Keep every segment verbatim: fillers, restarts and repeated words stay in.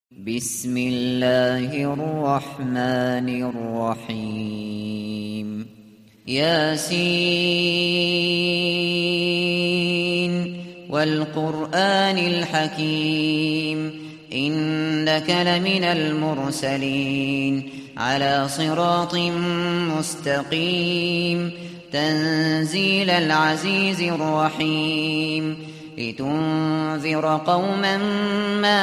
بسم الله الرحمن الرحيم ياسين والقرآن الحكيم إنك لمن المرسلين على صراط مستقيم تنزيل العزيز الرحيم لتنذر قوما ما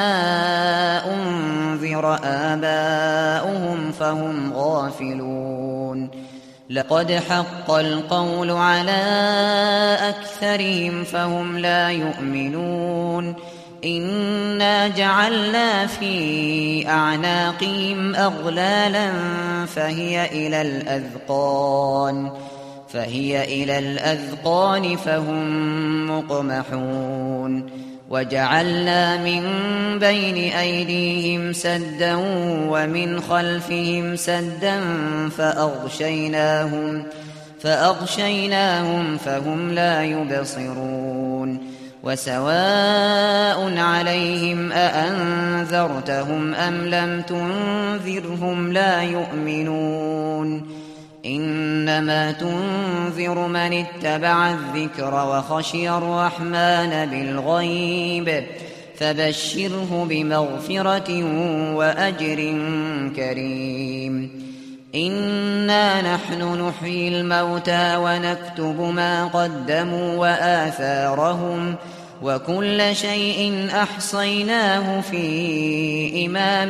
أنذر آباؤهم فهم غافلون لقد حق القول على أكثرهم فهم لا يؤمنون إنا جعلنا في أعناقهم أغلالا فهي إلى الأذقان فهي إلى الأذقان فهم مقمحون وجعلنا من بين أيديهم سدا ومن خلفهم سدا فأغشيناهم فأغشيناهم فهم لا يبصرون وسواء عليهم أأنذرتهم أم لم تنذرهم لا يؤمنون إنما تنذر من اتبع الذكر وخشي الرحمن بالغيب فبشره بمغفرة وأجر كريم إنا نحن نحيي الموتى ونكتب ما قدموا وآثارهم وكل شيء أحصيناه في إمام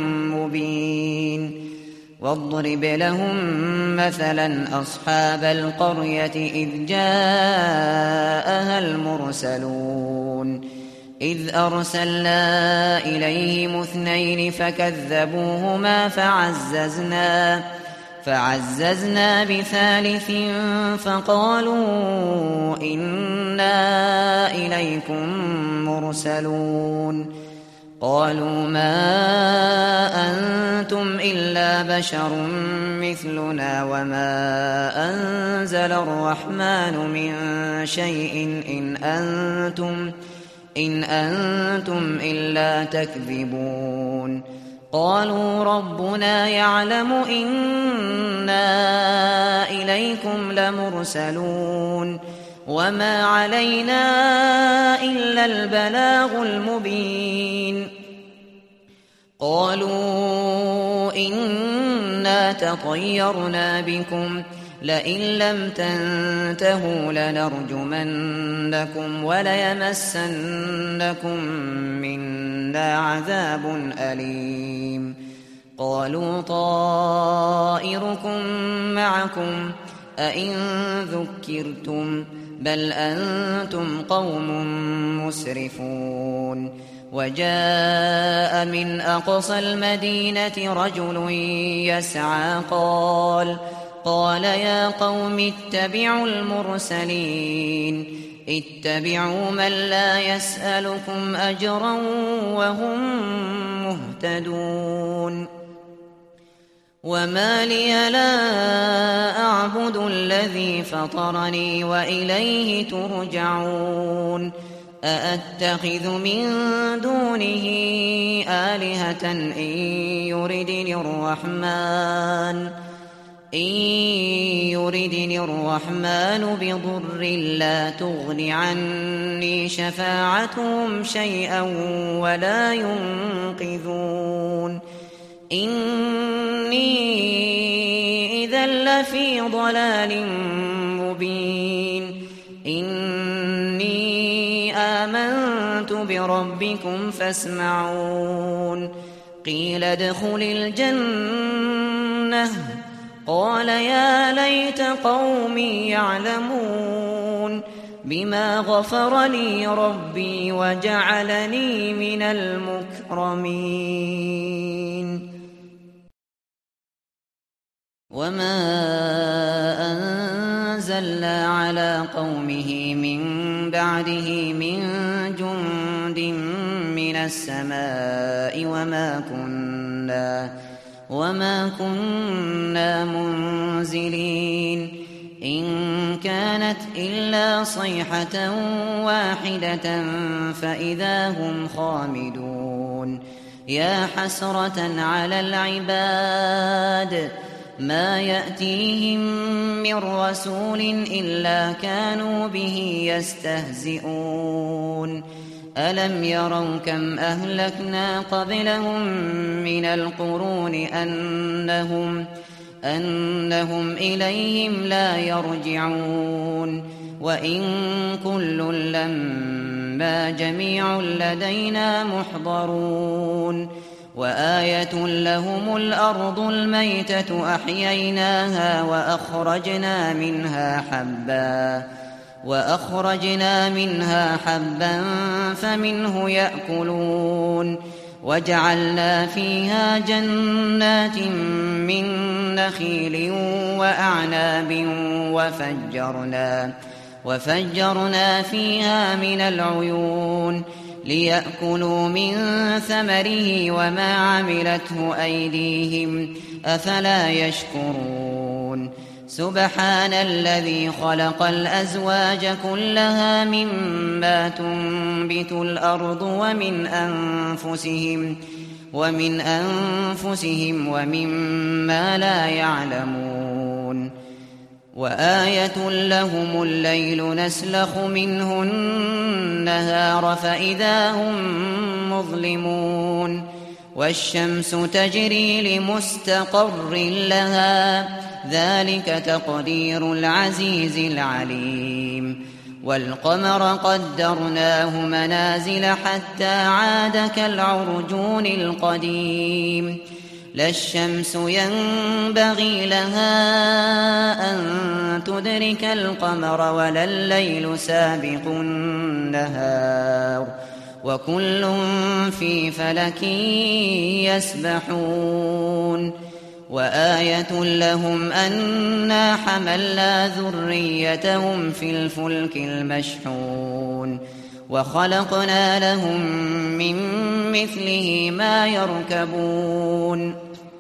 مبين واضرب لهم مثلا أصحاب القرية إذ جاءها المرسلون إذ أرسلنا إليهم اثنين فكذبوهما فعززنا فعززنا بثالث فقالوا إنا إليكم مرسلون قالوا ما أنتم إلا بشر مثلنا وما أنزل الرحمن من شيء إن أنتم إن أنتم إلا تكذبون قالوا ربنا يعلم إنا إليكم لمرسلون وما علينا إلا البلاغ المبين قالوا إنا تطيرنا بكم لئن لم تنتهوا لنرجمنكم وليمسنكم منا عذاب أليم قالوا طائركم معكم أئن ذكرتم بل أنتم قوم مسرفون وجاء من أقصى المدينة رجل يسعى قال قال يا قوم اتبعوا المرسلين اتبعوا من لا يسألكم أجرا وهم مهتدون وما لي لا أعبد الذي فطرني وإليه ترجعون أأتخذ من دونه آلهة إن يردني الرحمن إن يردني الرحمن بضر لا تغن عني شفاعتهم شيئا ولا ينقذون إني إذا لفي ضلال مبين إني آمنت بربكم فاسمعون قيل ادخل الجنة قال يا ليت قومي يعلمون بما غفر لي ربي وجعلني من المكرمين وما أنزلنا على قومه من بعده من جند من السماء وما كنا وما كنا منزلين إن كانت إلا صيحة واحدة فإذا هم خامدون يا حسرة على العباد ما يأتيهم من رسول إلا كانوا به يستهزئون ألم يروا كم أهلكنا قبلهم من القرون أنهم, أنهم إليهم لا يرجعون وإن كل لما جميع لدينا محضرون وآية لهم الأرض الميتة أحييناها وأخرجنا منها حبا وأخرجنا منها حبا فمنه يأكلون وجعلنا فيها جنات من نخيل وأعناب وفجرنا وفجرنا فيها من العيون ليأكلوا من ثمره وما عملته أيديهم أفلا يشكرون سبحان الذي خلق الأزواج كلها مما تنبت الأرض ومن أنفسهم ومن أنفسهم ومما لا يعلمون وآية لهم الليل نسلخ منه النهار فإذا هم مظلمون والشمس تجري لمستقر لها ذلك تقدير العزيز العليم والقمر قدرناه منازل حتى عاد كالعرجون القديم لا الشمس ينبغي لها أن تدرك القمر ولا الليل سابق النهار وكل في فلك يسبحون وآية لهم أنا حملنا ذريتهم في الفلك المشحون وخلقنا لهم من مثله ما يركبون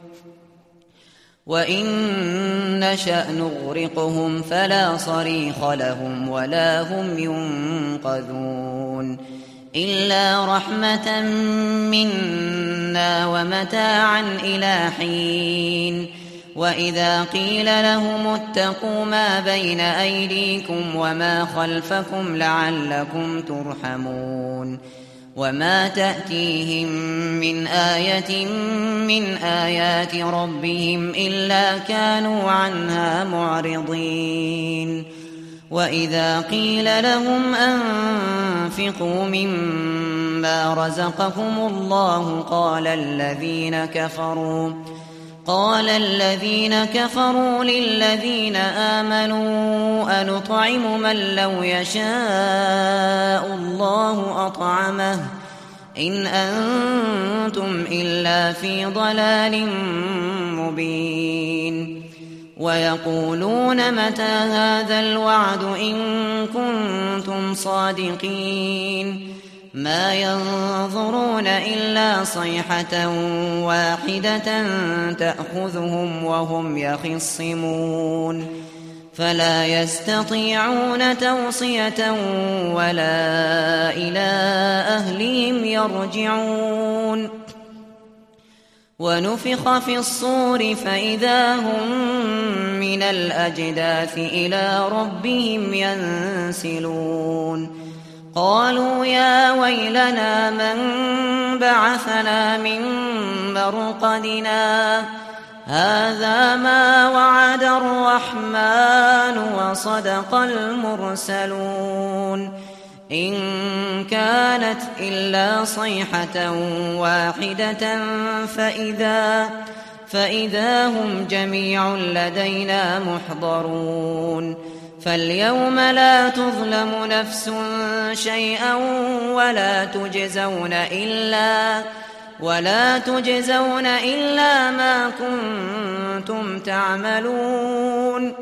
وإن نشأ نغرقهم فلا صريخ لهم ولا هم ينقذون إلا رحمة منا ومتاعا إلى حين وإذا قيل لهم اتقوا ما بين أيديكم وما خلفكم لعلكم ترحمون وما تأتيهم من آية من آيات ربهم إلا كانوا عنها معرضين وإذا قيل لهم أنفقوا مما رزقكم الله قال الذين كفروا قال الذين كفروا للذين آمنوا أنطعم من لو يشاء الله أطعمه إن أنتم إلا في ضلال مبين ويقولون متى هذا الوعد إن كنتم صادقين ما ينظرون إلا صيحة واحدة تأخذهم وهم يخصمون فلا يستطيعون توصية ولا إلى أهلهم يرجعون ونفخ في الصور فإذا هم من الأجداث إلى ربهم ينسلون قالوا يا ويلنا من بعثنا من مرقدنا هذا ما وعد الرحمن وصدق المرسلون إن كانت إلا صيحة واحدة فإذا, فإذا هم جميع لدينا محضرون فاليوم لا تظلم نفس شيئا ولا تجزون إلا ولا تجزون إلا ما كنتم تعملون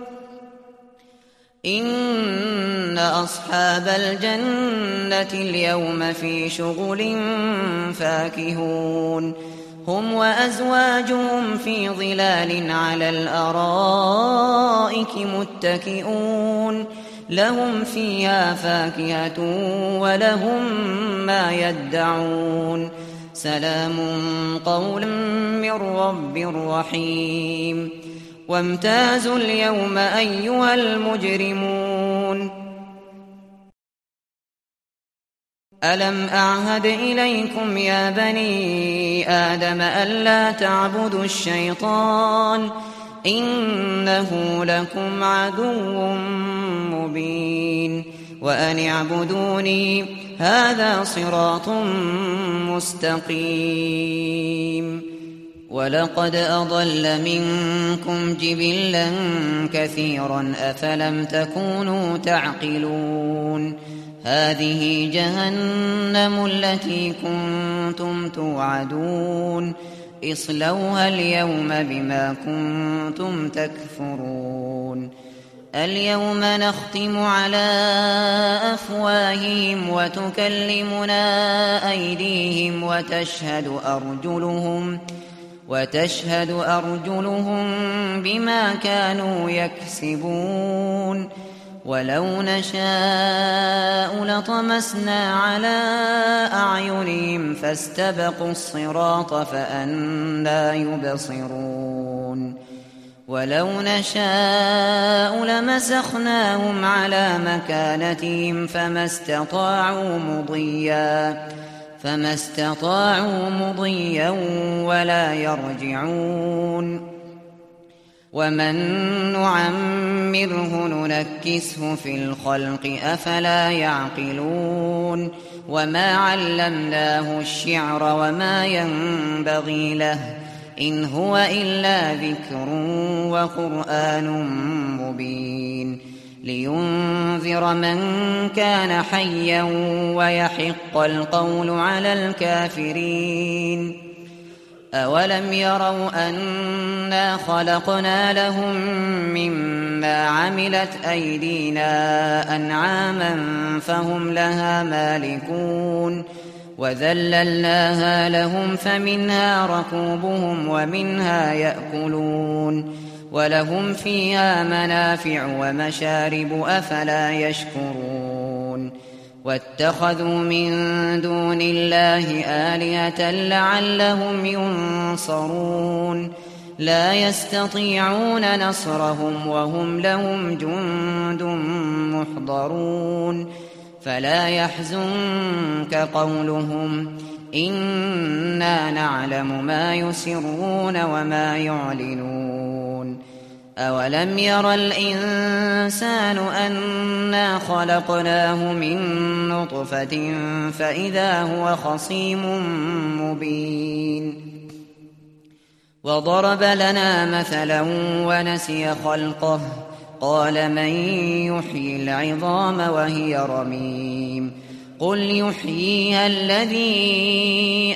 إن أصحاب الجنة اليوم في شغل فاكهون هم وأزواجهم في ظلال على الأرائك متكئون لهم فيها فاكهة ولهم ما يدعون سلام قولا من رب رحيم وامتازوا اليوم أيها المجرمون ألم أعهد إليكم يا بني آدم ألا تعبدوا الشيطان إنه لكم عدو مبين وأن اعبدوني هذا صراط مستقيم ولقد أضل منكم جبلا كثيرا أفلم تكونوا تعقلون هذه جهنم التي كنتم توعدون اصلوها اليوم بما كنتم تكفرون اليوم نختم على أفواههم وتكلمنا أيديهم وتشهد أرجلهم وتشهد أرجلهم بما كانوا يكسبون ولو نشاء لطمسنا على أعينهم فاستبقوا الصراط فأنى يبصرون ولو نشاء لمسخناهم على مكانتهم فما استطاعوا مضيا فما استطاعوا مضيا ولا يرجعون ومن نعمره ننكسه في الخلق أفلا يعقلون وما علمناه الشعر وما ينبغي له إن هو إلا ذكر وقرآن مبين لينذر من كان حيا ويحق القول على الكافرين أولم يروا أنا خلقنا لهم مما عملت أيدينا أنعاما فهم لها مالكون وذللناها لهم فمنها ركوبهم ومنها يأكلون ولهم فيها منافع ومشارب أفلا يشكرون واتخذوا من دون الله آلهة لعلهم ينصرون لا يستطيعون نصرهم وهم لهم جند محضرون فلا يحزنك قولهم إنا نعلم ما يسرون وما يعلنون أولم ير الإنسان أنا خلقناه من نطفة فإذا هو خصيم مبين وضرب لنا مثلا ونسي خلقه قال من يحيي العظام وهي رميم قل يحييها الذي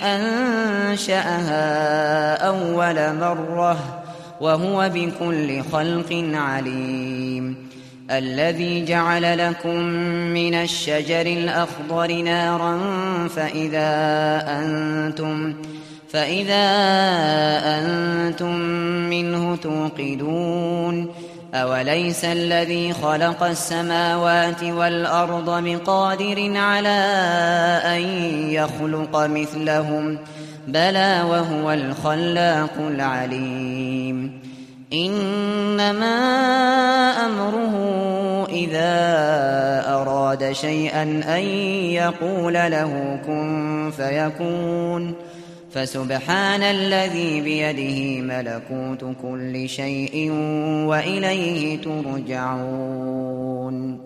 أنشأها أول مرة وهو بكل خلق عليم الذي جعل لكم من الشجر الأخضر نارا فإذا أنتم فإذا أنتم منه توقدون أوليس الذي خلق السماوات والأرض بقادر على أن يخلق مثلهم بلى وهو الخلاق العليم إنما أمره إذا أراد شيئا أن يقول له كن فيكون فسبحان الذي بيده ملكوت كل شيء وإليه ترجعون